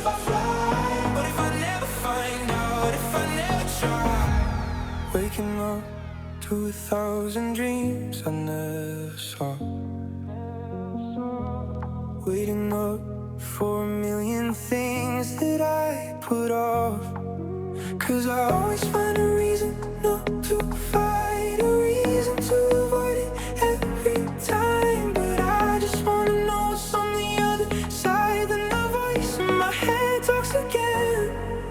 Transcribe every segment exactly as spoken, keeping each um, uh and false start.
if I fly? What if I never find out? If I never try? Waking up to a thousand dreams I never saw. Waiting up for a million things that I put off. Cause I always find a reason not to fight, a reason to avoid it every time. But I just wanna know what's on the other side. Then the voice in my head talks again.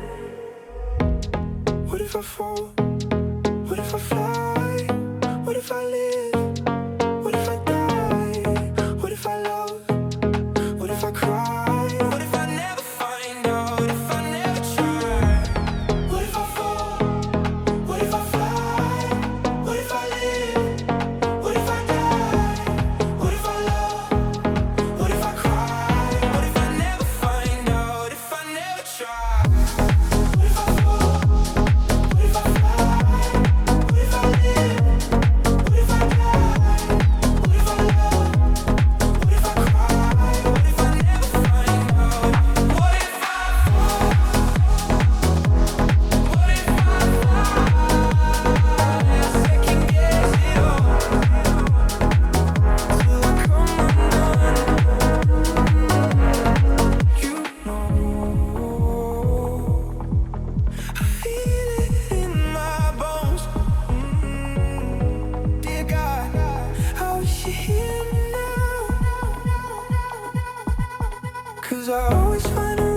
What if I fall? What if I fly? What if I live? What if I die? What if I love? What if I cry? What if I never find out? If I never try? What if I fall? What if I fly? What if I live? What if I die? What if I love? What if I cry? What if I never find out? If I never try? What if I fall? What if I fly? What if I live? What if I die? What if I love? What if I cry? What if I never find out? What if I fall? What if I fly? Second guess it all till I come undone. You know, I feel it in my bones. Mm, Dear God, I wish you hear me now. Cause I always find a